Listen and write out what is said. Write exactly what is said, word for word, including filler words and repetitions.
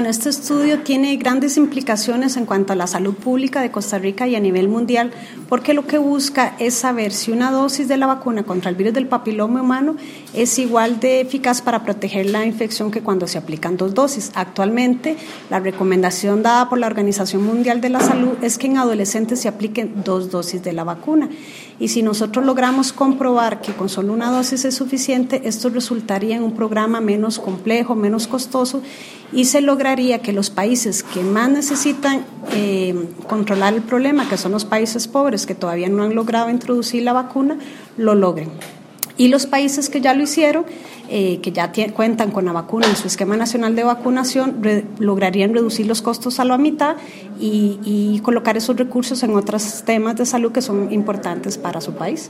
Bueno, este estudio tiene grandes implicaciones en cuanto a la salud pública de Costa Rica y a nivel mundial, porque lo que busca es saber si una dosis de la vacuna contra el virus del papiloma humano es igual de eficaz para proteger la infección que cuando se aplican dos dosis. Actualmente, la recomendación dada por la Organización Mundial de la Salud es que en adolescentes se apliquen dos dosis de la vacuna. Y si nosotros logramos comprobar que con solo una dosis es suficiente, esto resultaría en un programa menos complejo, menos costoso, y se lograría que los países que más necesitan eh, controlar el problema, que son los países pobres que todavía no han logrado introducir la vacuna, lo logren. Y los países que ya lo hicieron, eh, que ya t- cuentan con la vacuna en su esquema nacional de vacunación, re- lograrían reducir los costos a la mitad y, y colocar esos recursos en otros temas de salud que son importantes para su país.